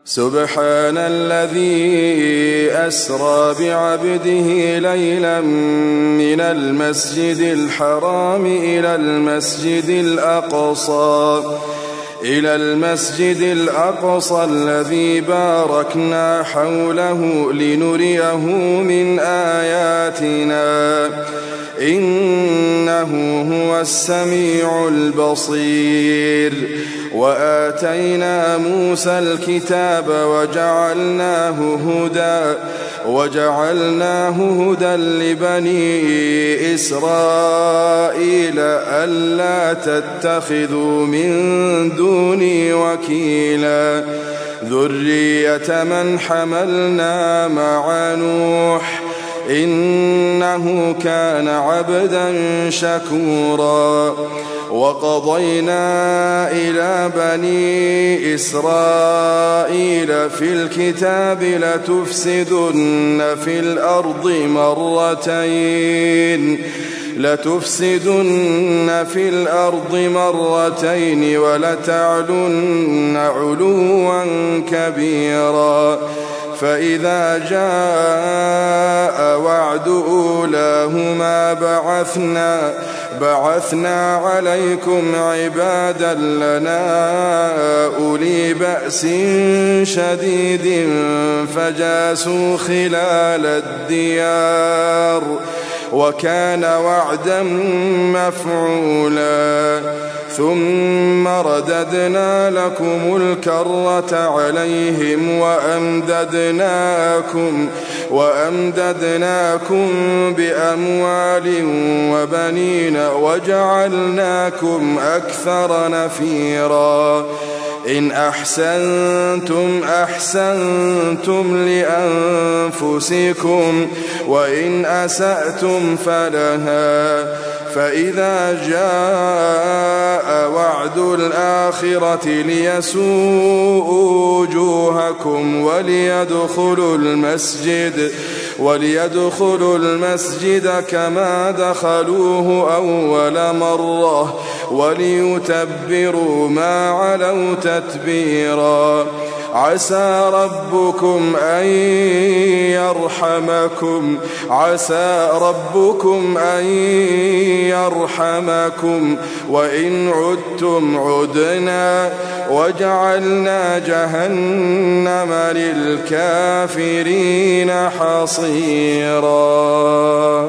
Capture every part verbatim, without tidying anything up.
سبحان الذي أسرى بعبده ليلا من المسجد الحرام إلى المسجد الأقصى إلى المسجد الأقصى الذي باركنا حوله لنريه من آياتنا إنه هو السميع البصير. وآتينا موسى الكتاب وجعلناه هدى وجعلناه هدى لبني إسرائيل ألا تتخذوا من دوني وكيلا ذرية من حملنا مع نوح إنه كان عبدا شكورا. وقضينا إلى بني إسرائيل في الكتاب لتفسدن في الأرض مرتين لتفسدن في الأرض مرتين ولتعلن علوا كبيرا. فإذا جاء وعد أولاهما بعثنا بعثنا عليكم عبادا لنا أولي بأس شديد فجاسوا خلال الديار وكان وعدا مفعولا. ثم رددنا لكم الكرة عليهم وأمددناكم وأمددناكم بأموال وبنين وجعلناكم أكثر نفيرا. إن أحسنتم أحسنتم لأنفسكم وإن أسأتم فلها. فإذا جاء وعد الآخرة ليسوءوا وجوهكم وليدخلوا المسجد وليدخلوا المسجد كما دخلوه أول مرة وليتبروا ما علوا تتبيرا. عسى ربكم أن يرحمكم عسى ربكم أن يرحمكم وإن عدتم عدنا وجعلنا جهنم للكافرين حصيرا.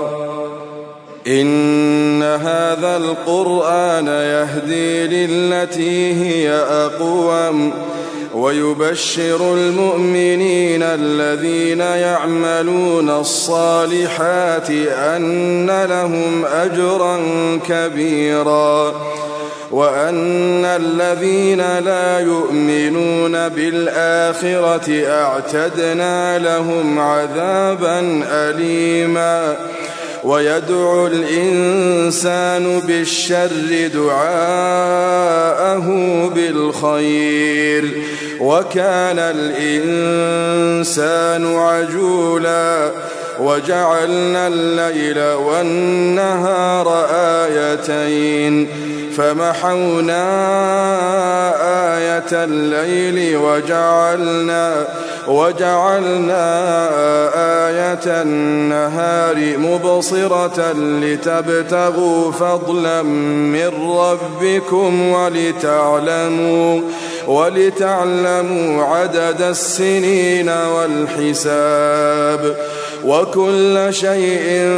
إن هذا القرآن يهدي للتي هي أقوم ويبشر المؤمنين الذين يعملون الصالحات أن لهم أجرا كبيرا وأن الذين لا يؤمنون بالآخرة أعتدنا لهم عذابا أليما. ويدعو الإنسان بالشر دعاءه بالخير وكان الإنسان عجولا. وجعلنا الليل والنهار آيتين فمحونا آية الليل وجعلنا وجعلنا آية النهار مبصرة لتبتغوا فضلا من ربكم ولتعلموا ولتعلموا عدد السنين والحساب وكل شيء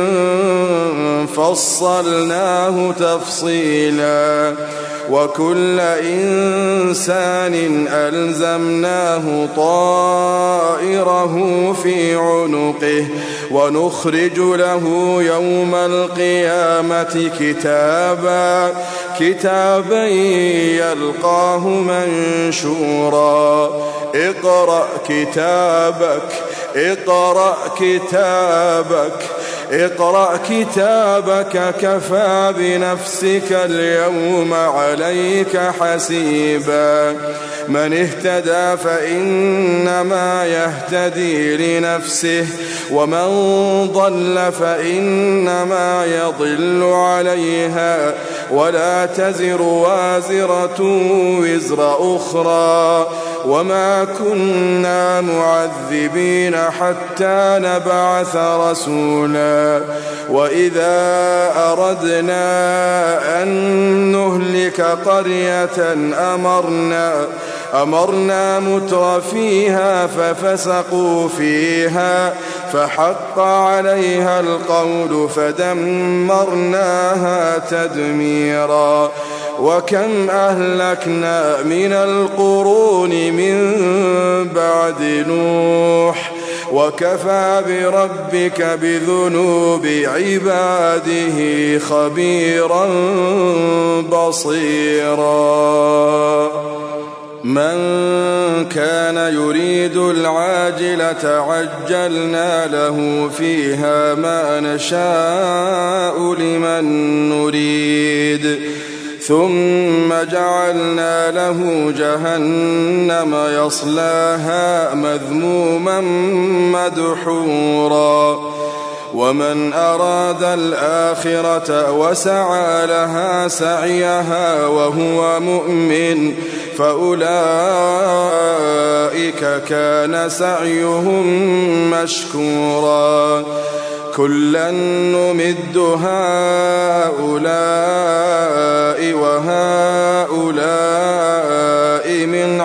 فصلناه تفصيلا. وكل إنسان ألزمناه طائره في عنقه ونخرج له يوم القيامة كتابا كتابا يلقاه منشورا. اقرأ كتابك اقرأ كتابك اقرأ كتابك كفى بنفسك اليوم عليك حسيبا. من اهتدى فإنما يهتدي لنفسه ومن ضل فإنما يضل عليها ولا تزر وازرة وزر أخرى وما كنا معذبين حتى نبعث رسولا وإذا أردنا أن نهلك قرية أمرنا أمرنا متر فيها ففسقوا فيها فحق عليها القول فدمرناها تدميرا وكم أهلكنا من القرون من بعد نوح وكفى بربك بذنوب عباده خبيرا بصيرا من كان يريد العاجلة عجلنا له فيها ما نشاء لمن نريد ثم جعلنا له جهنم يصلاها مذموما مدحورا ومن أراد الآخرة وسعى لها سعيها وهو مؤمن فأولئك كان سعيهم مشكورا كلا نمد هؤلاء وهؤلاء من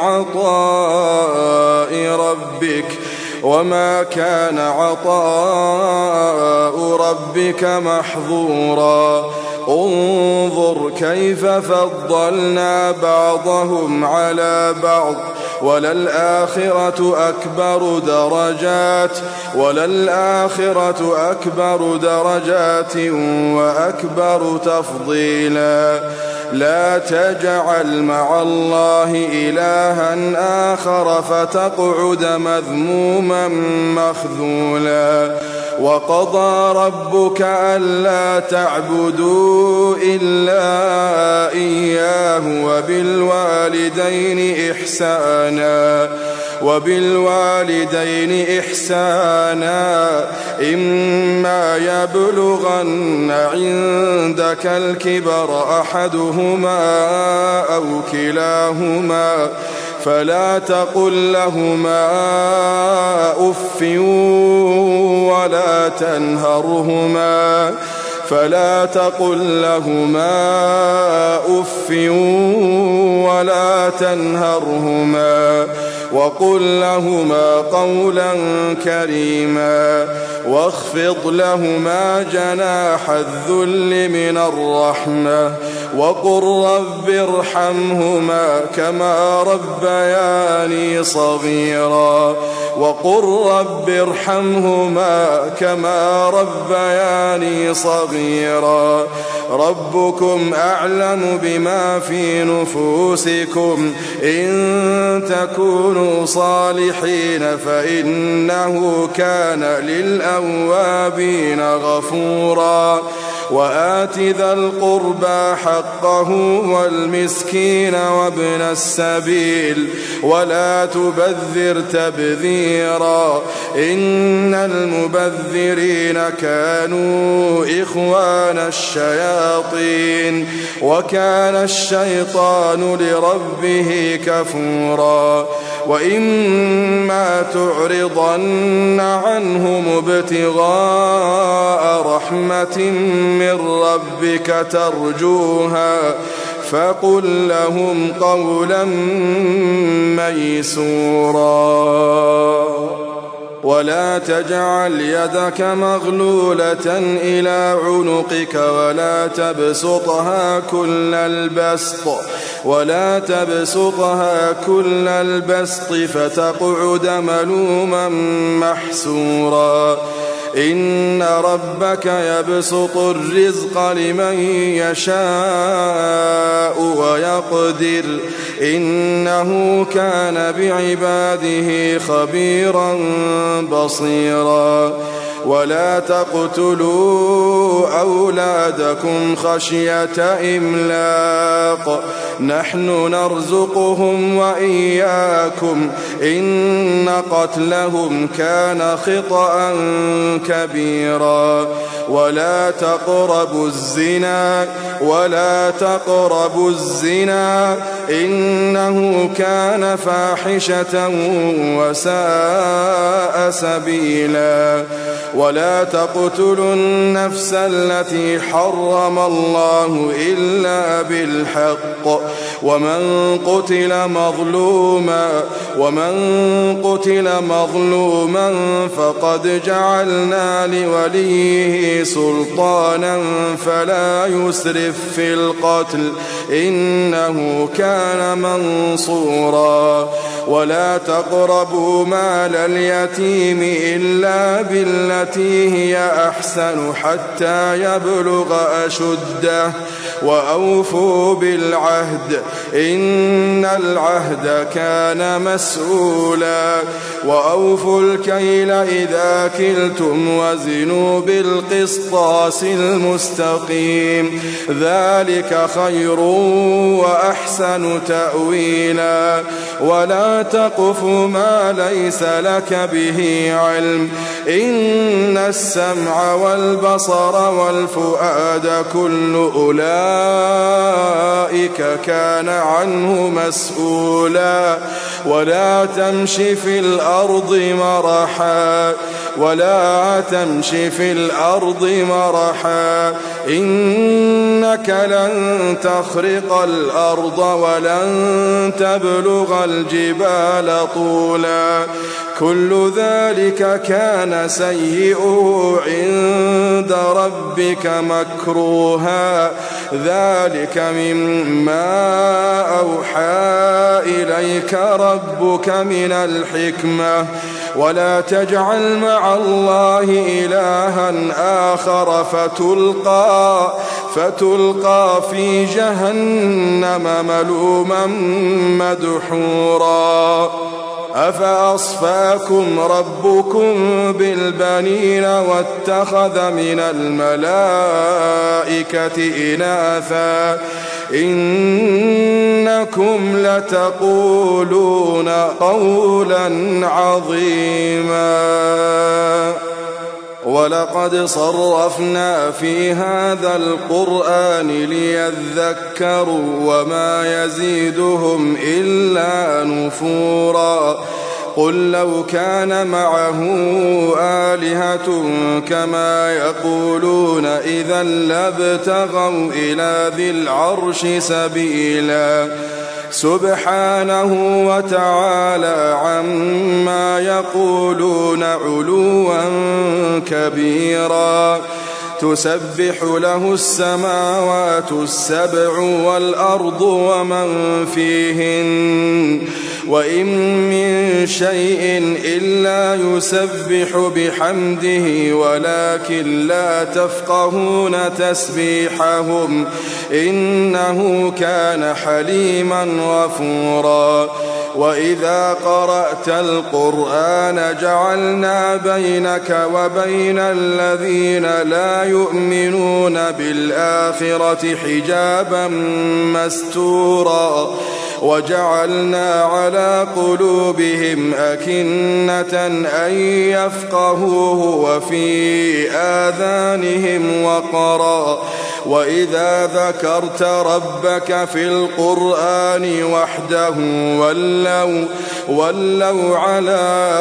عطاء ربك وما كان عطاء ربك محظورا انظر كيف فضلنا بعضهم على بعض وللآخرة أكبر درجات وللآخرة أكبر درجات وأكبر تفضيلا لا تجعل مع الله إلها آخر فتقعد مذموما مخذولا وقضى ربك ألا تعبدوا إلا إياه وبالوالدين إحسانا وبالوالدين إحسانا إما يبلغن عندك الكبر أحدهما أو كلاهما فلا تقل لهما أف ولا تنهرهما فلا تقل لهما أف ولا تنهرهما وقل لهما قولا كريما واخفض لهما جناح الذل من الرحمة وقل رب ارحمهما كما ربياني صغيرا وقل رب ارحمهما كما ربياني صغيرا ربكم أعلم بما في نفوسكم إن تكونوا صالحين فإنه كان للأوابين غفورا وآت ذا القربى حقه والمسكين وابن السبيل ولا تبذر تبذيرا إن المبذرين كانوا إخوان الشياطين وكان الشيطان لربه كفورا وإما تعرضن عنهم ابتغاء رحمة من ربك ترجوها فقل لهم قولا ميسورا ولا تجعل يدك مغلولة إلى عنقك ولا تبسطها كل البسط ولا تبسطها كل البسط فتقعد ملوما محسورا إن ربك يبسط الرزق لمن يشاء ويقدر إنه كان بعباده خبيرا بصيرا ولا تقتلوا أولادكم خشية إملاق نحن نرزقهم وإياكم إن قتلهم كان خطأ كبيرا ولا تقربوا الزنا ولا تقربوا الزنا إنه كان فاحشة وساء سبيلا ولا تقتلوا النفس التي حرم الله إلا بالحق ومن قتل مظلوما ومن قتل مظلوما فقد جعلنا لوليه سلطانا فلا يسرف في القتل إنه كان منصورا ولا تقربوا مال اليتيم إلا بالتي هي أحسن حتى يبلغ أشده وأوفوا بالعهد إن العهد كان مسؤولا وأوفوا الكيل إذا كلتم وزنوا بالقسطاس المستقيم ذلك خير وأحسن تأويلا ولا تقف ما ليس لك به علم إن السمع والبصر والفؤاد كل أولئك كان عنه مسؤولا ولا تمش في الأرض مرحا ولا تمش في الأرض مرحا إنك لن تخرق الأرض ولن تبلغ الجبال طولا كل ذلك كان سيئه عند ربك مكروها ذلك مما أوحى إليك ربك من الحكمة ولا تجعل مع الله إلها آخر فتلقى فتلقى في جهنم ملوما مدحورا أفأصفاكم ربكم بالبنين واتخذ من الملائكة إناثا إنكم لتقولون قولا عظيما ولقد صرفنا في هذا القرآن ليذكروا وما يزيدهم إلا نفورا قل لو كان معه آلهة كما يقولون إذا لابتغوا إلى ذي العرش سبيلا سبحانه وتعالى عما يقولون علوا كبيرا تسبح له السماوات السبع والأرض ومن فيهن وإن من شيء إلا يسبح بحمده ولكن لا تفقهون تسبيحهم إنه كان حليما غفورا وإذا قرأت القرآن جعلنا بينك وبين الذين لا يؤمنون بالآخرة حجابا مستورا وجعلنا على قلوبهم أكنة أن يفقهوه وفي آذانهم وقرا وإذا ذكرت ربك في القرآن وحده ولوا, ولوا على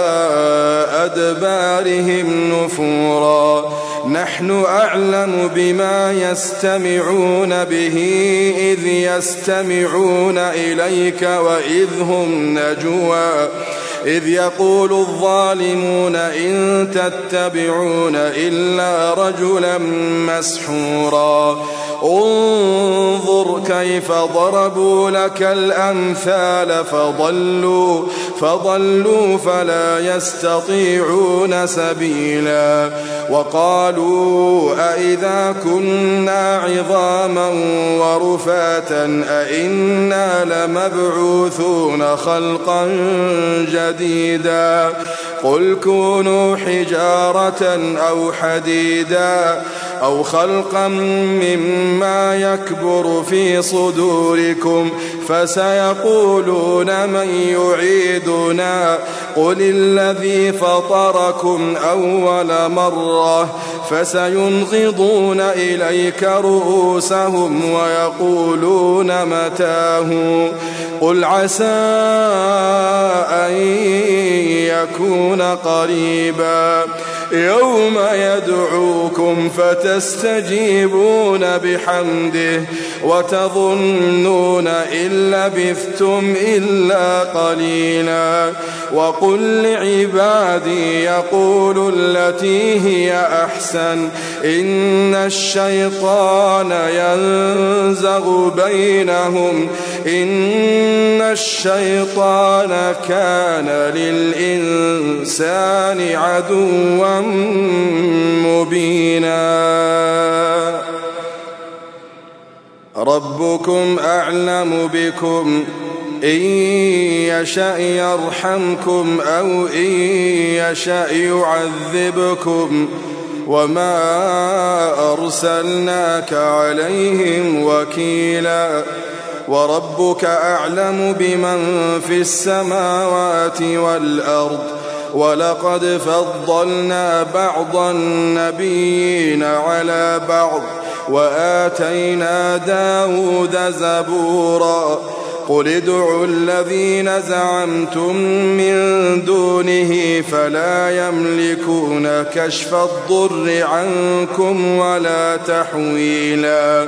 أدبارهم نفورا نحن أعلم بما يستمعون به إذ يستمعون إليك وإذ هم نجوى إذ يقول الظالمون إن تتبعون إلا رجلا مسحورا انظر كيف ضربوا لك الأمثال فضلوا, فضلوا فلا يستطيعون سبيلا وقالوا أئذا كنا عظاما ورفاتا أئنا لمبعوثون خلقا جديدا قل كونوا حجارة أو حديدا أو خلقا مما يكبر في صدوركم فسيقولون من يعيدنا قل الذي فطركم أول مرة فسينغضون إليك رؤوسهم ويقولون متاه قل عسى أن يكون قريبا يوم يدعوكم فتستجيبون بحمده وتظنون إن لبثتم إلا قليلا وقل لعبادي يقولوا التي هي أحسن إن الشيطان ينزغ بينهم إن الشيطان كان للإنسان عدوا مبينا ربكم أعلم بكم إن يشأ يرحمكم أو إن يشأ يعذبكم وما أرسلناك عليهم وكيلا وربك أعلم بمن في السماوات والأرض ولقد فضلنا بعض النبيين على بعض وآتينا داود زبورا قل ادعوا الذين زعمتم من دونه فلا يملكون كشف الضر عنكم ولا تحويلا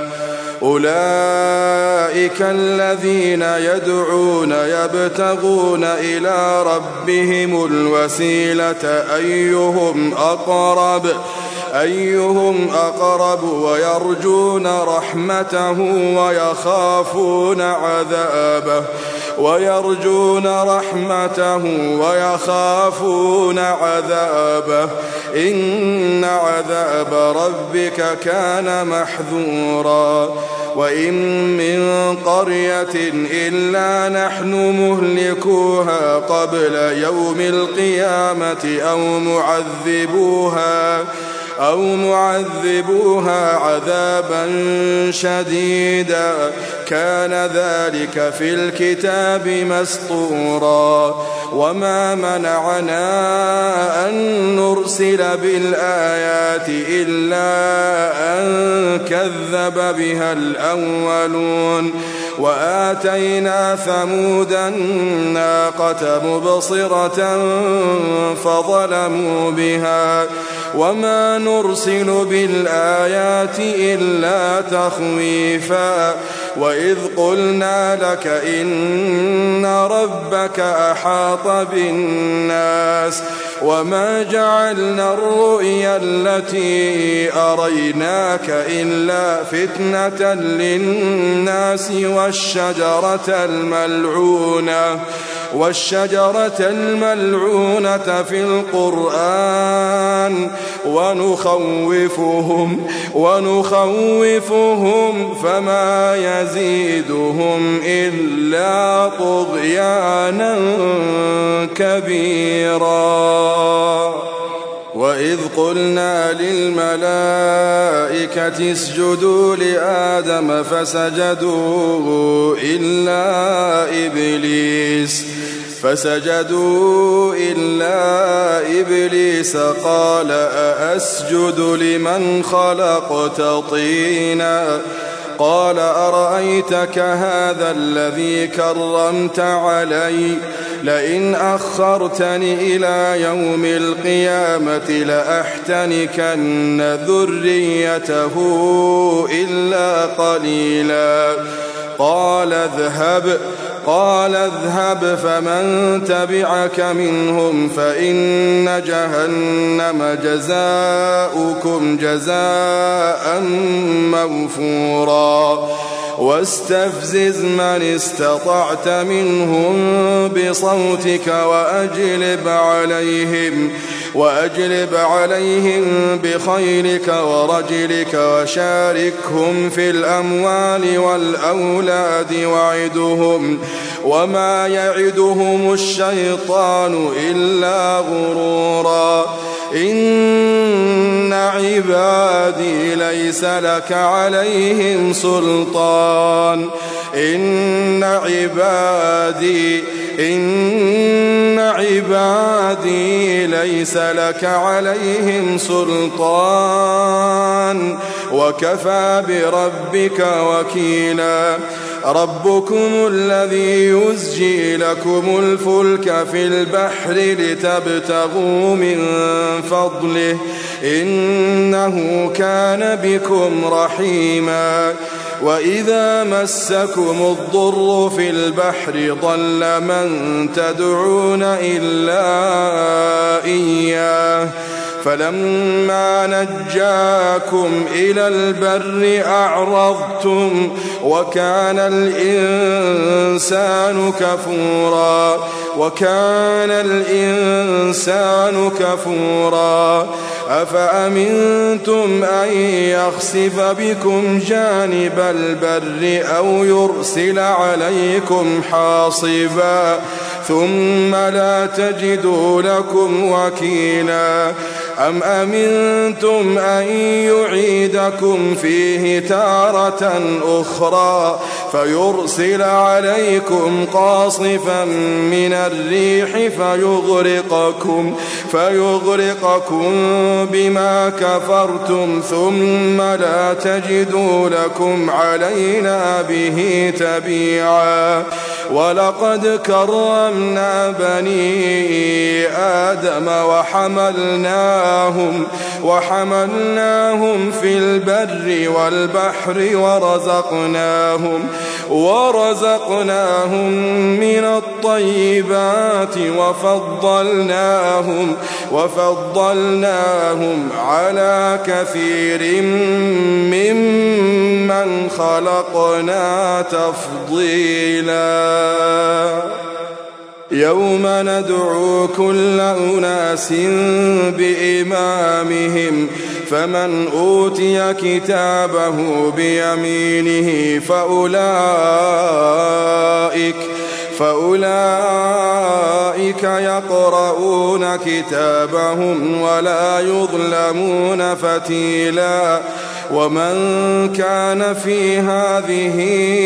أولئك الذين يدعون يبتغون إلى ربهم الوسيلة أيهم أقرب أيهم أقرب ويرجون رحمته ويخافون عذابه ويرجون رحمته ويخافون عذابه إن عذاب ربك كان محذورا وإن من قرية إلا نحن مهلكوها قبل يوم القيامة أو معذبوها أو معذبوها عذابا شديدا كان ذلك في الكتاب مسطورا وما منعنا أن نرسل بالآيات إلا أن كذب بها الأولون وآتينا ثمود الناقة مبصرة فظلموا بها وما نرسل بالآيات إلا تخويفا وإذ قلنا لك إن ربك أحاط بالناس وما جعلنا الرؤيا التي أريناك إلا فتنة للناس والشجرة الملعونة والشجرة الملعونة في القرآن ونخوفهم ونخوفهم فما يزيدهم إلا طغيانا كبيرا وإذ قلنا للملائكة اسجدوا لآدم فسجدوا إلا إبليس فسجدوا إلا إبليس قال أأسجد لمن خلقت طينا قال أرأيتك هذا الذي كرمت علي لئن أخرتني إلى يوم القيامة لأحتنكن ذريته إلا قليلا قال اذهب قال اذهب فمن تبعك منهم فإن جهنم جزاؤكم جزاء موفورا واستفزز من استطعت منهم بصوتك وأجلب عليهم وأجلب عليهم بخيلك ورجلك وشاركهم في الأموال والأولاد وعدهم وما يعدهم الشيطان إلا غرورا إن عبادي ليس لك عليهم سلطان إن عبادي إن عبادي ليس لك عليهم سلطان وكفى بربك وكيلا ربكم الذي يزجي لكم الفلك في البحر لتبتغوا من فضله إنه كان بكم رحيما وإذا مسكم الضر في البحر ضل من تدعون إلا إياه فلما نجاكم إلى البر أعرضتم وكان الإنسان كفورا وكان الإنسان كفورا أفأمنتم أن يخسف بكم جانب البر أو يرسل عليكم حاصبا ثم لا تجدوا لكم وكيلا أم أمنتم أن يعيدكم فيه تارة أخرى فيرسل عليكم قاصفا من الريح فيغرقكم, فيغرقكم بما كفرتم ثم لا تجدوا لكم علينا به تبيعا ولقد كرمنا بني آدم وحملناهم وحملناهم في البر والبحر ورزقناهم ورزقناهم من الطيبات وفضلناهم وفضلناهم على كثير ممن خلقنا تفضيلا يوم ندعو كل أناس بإمامهم فمن أوتي كتابه بيمينه فأولئك فأولئك يقرؤون كتابهم ولا يظلمون فتيلا ومن كان في هذه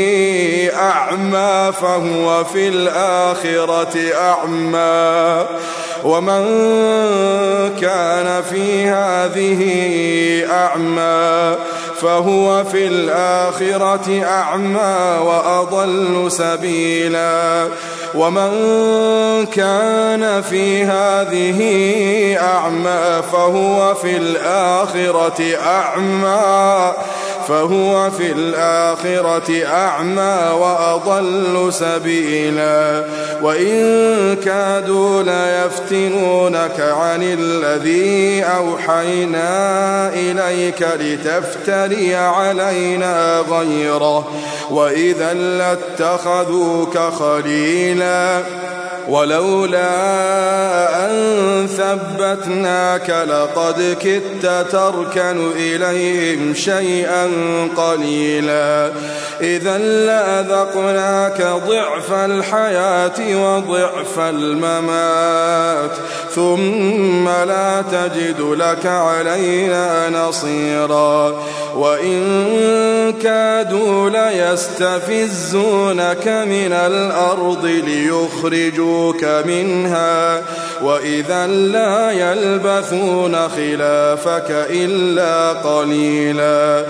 أعمى فهو في الآخرة أعمى ومن كان في هذه أعمى فهو في الآخرة أعمى وأضل سبيلا ومن كان في هذه أعمى فهو في الآخرة أعمى فهو في الآخرة أعمى وأضل سبيلا وإن كادوا ليفتنونك عن الذي أوحينا إليك لتفتري علينا غيره وإذا لاتخذوك خليلا ولولا أن ثبتناك لقد كدت تركن إليهم شيئا قليلا إذا لأذقناك ضعف الحياة وضعف الممات ثم لا تجد لك علينا نصيرا وإن كادوا ليستفزونك من الأرض ليخرجوك منها وإذا لا يلبثون خلافك إلا قليلا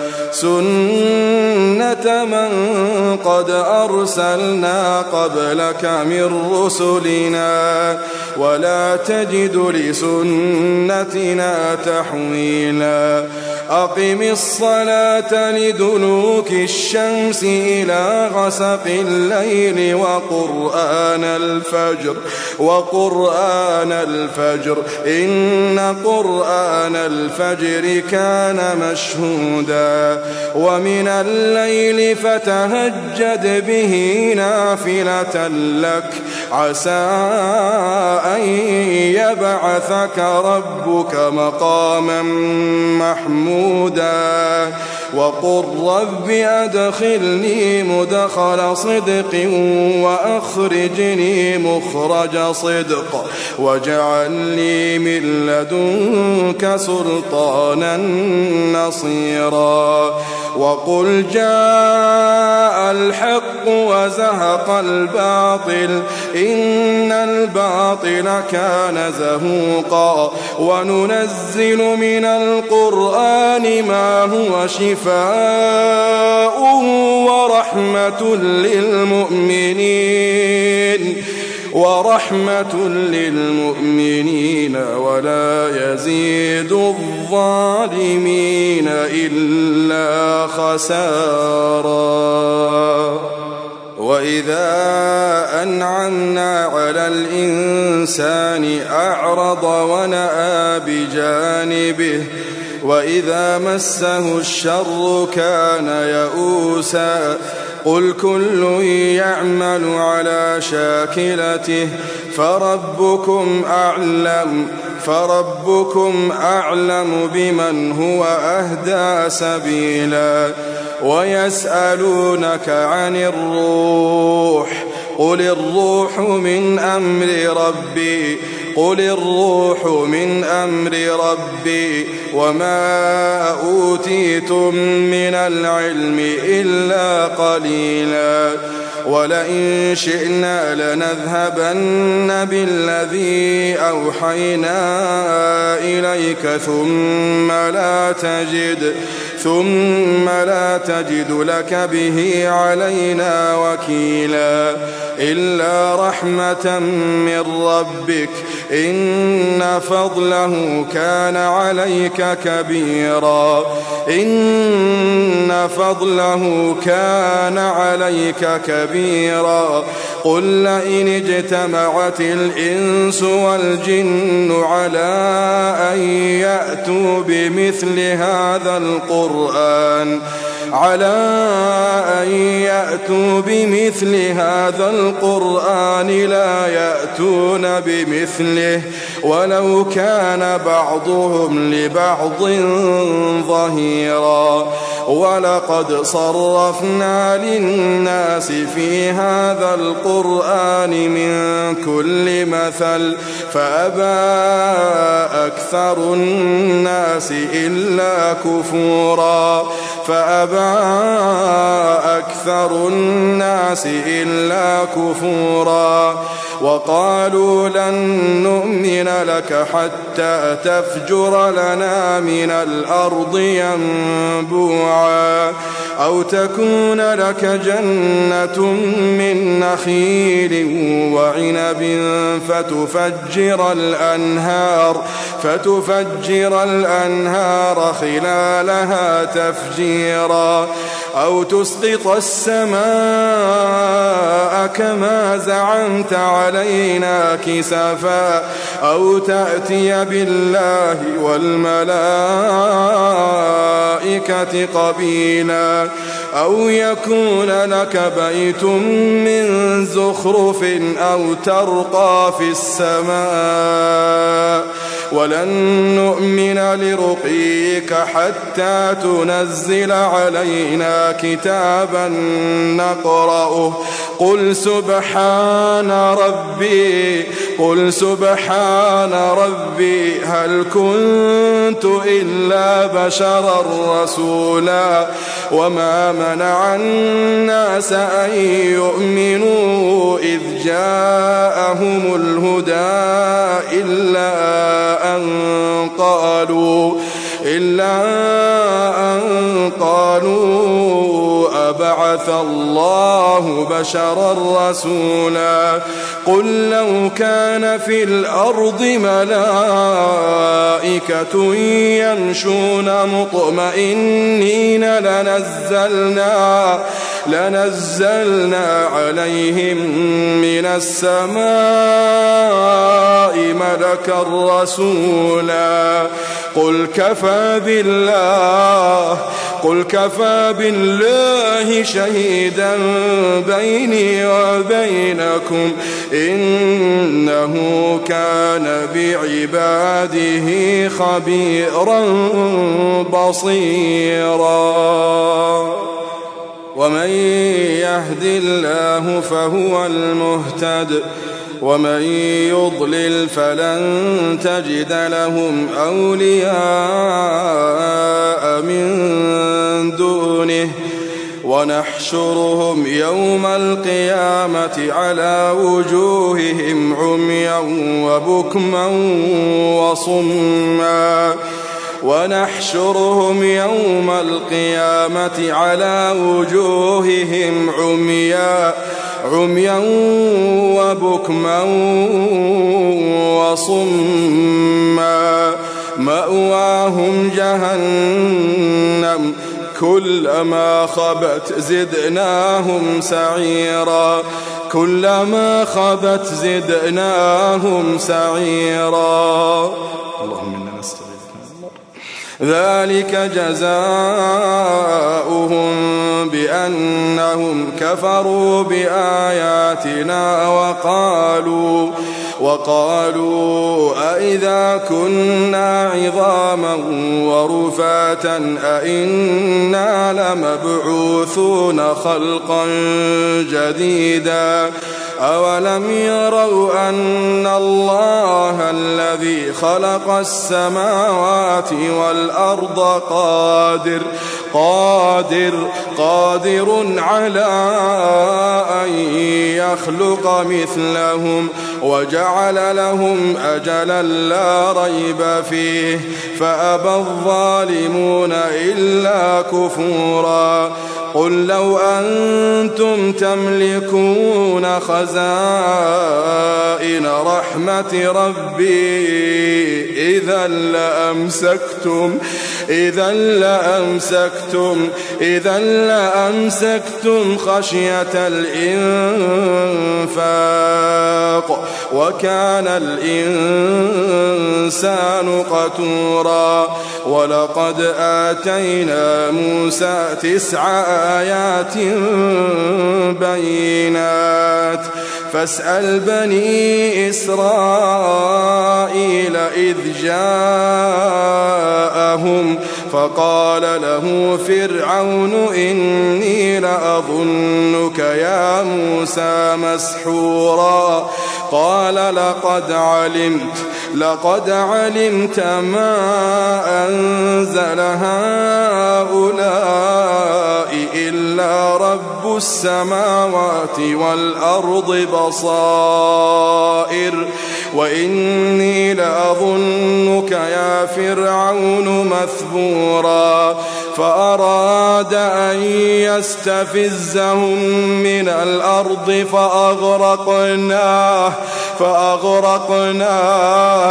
سنة من قد أرسلنا قبلك من رسلنا ولا تجد لسنتنا تحويلا أقم الصلاة لدلوك الشمس إلى غسق الليل وقرآن الفجر وقرآن الفجر إن قرآن الفجر كان مشهودا ومن الليل فتهجد به نافلة لك عسى أن يبعثك ربك مقاما محمودا وقل رب أدخلني مدخل صدق وأخرجني مخرج صدق واجعل لي من لدنك سلطانا نصيرا وقل جاء الحق وزهق الباطل إن الباطل كان زهوقا وننزل من القرآن ما هو شفاء ورحمة للمؤمنين ورحمة للمؤمنين ولا يزيد الظالمين إلا خسارا وإذا أنعمنا على الإنسان أعرض ونأى بجانبه وإذا مسه الشر كان يئوسا قل كل يعمل على شاكلته فربكم أعلم فربكم أعلم بمن هو أهدى سبيلا ويسألونك عن الروح قل الروح من أمر ربي قل الروح من أمر ربي وما أوتيتم من العلم إلا قليلا ولئن شئنا لنذهبن بالذي أوحينا إليك ثم لا تجد ثم لا تجد لك به علينا وكيلا إلا رحمة من ربك إن فضله كان عليك كبيرا إن فضله كان عليك كبيرا قل لئن اجتمعت الإنس والجن على أن يأتوا بمثل هذا القرآن على أن يأتوا بمثل هذا القرآن لا يأتون بمثله ولو كان بعضهم لبعض ظهيرا ولقد صرفنا للناس في هذا القرآن من كل مثل فأبى أكثر الناس إلا كفورا فأبى أكثر الناس إلا كفورا وقالوا لن نؤمن لك حتى تفجر لنا من الأرض ينبوعا أو تكون لك جنة من نخيل وعنب فتفجر الأنهار فتفجر الأنهار خلالها تفجيرا أو تسقط السماء كما زعمت علينا كسفا أو تأتي بالله والملائكة قبيلا أو يكون لك بيت من زخرف أو ترقى في السماء ولن نؤمن لرقيك حتى تنزل علينا كتابا نقرأه قل سبحان ربي قل سبحان ربي هل كنت إلا بشرا رسولا وما منع الناس أن يؤمنوا إذ جاءهم الهدى إلا أن قالوا إلا أن قالوا أبعث الله بشرا رسولا قل لو كان في الأرض ملائكة يمشون مطمئنين لنزلنا لنزلنا عليهم من السماء ملكا رسولا قل كفى بالله قل كفى بالله شهيدا بيني وبينكم إنه كان بعباده خبيرا بصيرا ومن يهد الله فهو المهتد ومن يضلل فلن تجد لهم أولياء من دونه ونحشرهم يوم القيامة على وجوههم عميا وبكما وصما ونحشرهم يوم القيامة على وجوههم عميا عميا وبكما وصما مأواهم جهنم كلما خبت زدناهم سعيرا كلما خبت زدناهم سعيرا اللهم إنا نستغيثك ذلك جزاؤهم بأنهم كفروا بآياتنا وقالوا وقالوا أئذا كنا عظاما ورفاتا أئنا لمبعوثون خلقا جديدا أولم يروا أن الله الذي خلق السماوات والأرض قادر قادر قادر على أن يخلق مثلهم وجعل لهم أجلا لا ريب فيه فأبى الظالمون إلا كفورا قل لو أنتم تملكون خزائن رحمة ربي إذا لأمسكتم إذا لأمسكتم إذا لأمسكتم خشية الإنفاق وكان الإنسان قتورا ولقد آتينا موسى تسع آيات بينات فاسأل بني إسرائيل إذ جاءهم فقال له فرعون إني لأظنك يا موسى مسحورا قال لقد علمت لقد علمت ما أنزل هؤلاء إلا رب السماوات والأرض بصائر وإني لأظنك يا فرعون مثبورا فأراد أن يستفزهم من الأرض فأغرقناه فأغرقناه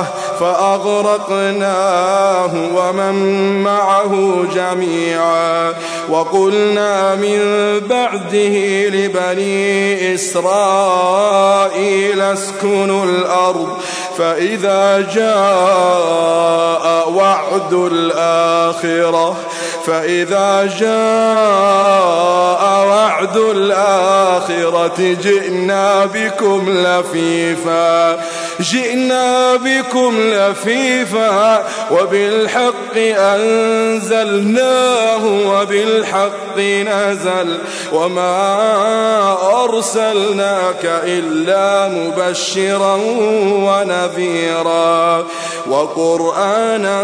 فأغرقناه ومن معه جميعا وقلنا من بعده لبني إسرائيل اسكنوا الأرض فإذا جاء وعد الآخرة فإذا جاء وعد الآخرة جئنا بكم لفيفا جئنا بكم لفيفا وبالحق أنزلناه وبالحق نزل وما أرسلناك إلا مبشرا ونذيرا وقرآنا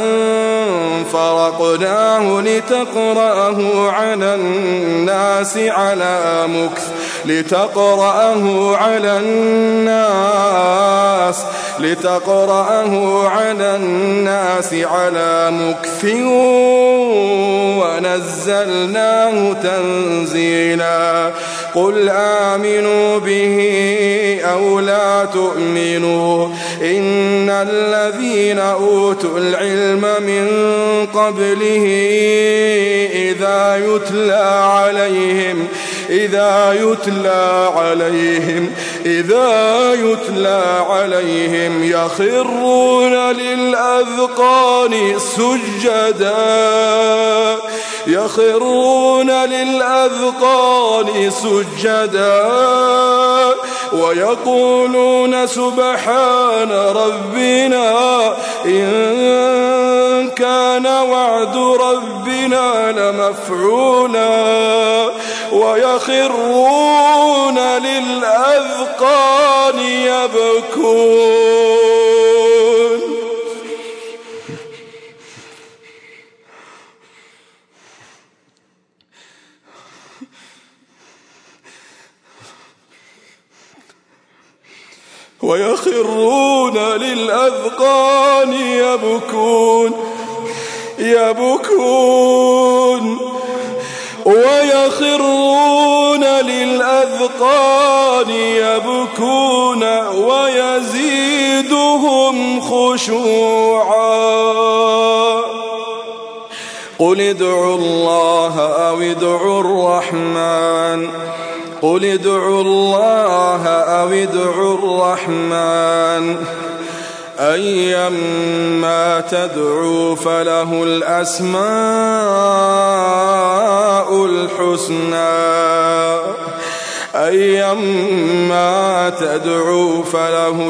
فرقناه لتقرأه على الناس على مكث لتقرأه على الناس لتقرأه على الناس على مكث ونزلناه تنزيلا قل آمنوا به أو لا تؤمنوا إن الذين أوتوا العلم من قبله إذا يتلى عليهم إذا يتلى عليهم إذا يتلى عليهم يخرون للأذقان سجدا يخرون للأذقان سجدا ويقولون سبحان ربنا إن كان وعد ربنا لمفعولا ويخرون للأذقان يبكون ويخرون للأذقان يبكون يبكون ويخرون للأذقان يبكون ويزيدهم خشوعا قل ادعوا الله أو ادعوا الرحمن قل ادعوا الله أو ادعوا الرحمن أيما تدعوا فله الأسماء الحسنى أيما تدعوا فله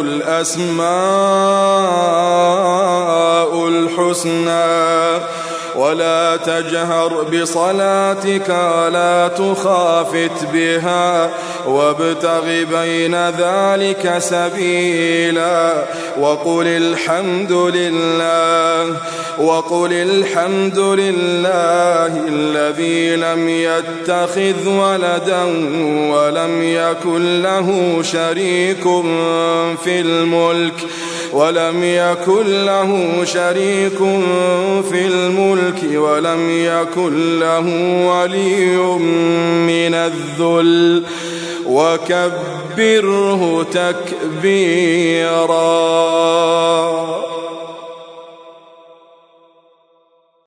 الأسماء الحسنى ولا تجهر بصلاتك ولا تخافت بها وابتغ بين ذلك سبيلا وقل الحمد لله وقل الحمد لله الذي لم يتخذ ولدا ولم يكن له شريك في الملك ولم يكن له شريك في الملك ولم يكن له ولي من الذل وكبره تكبيرا.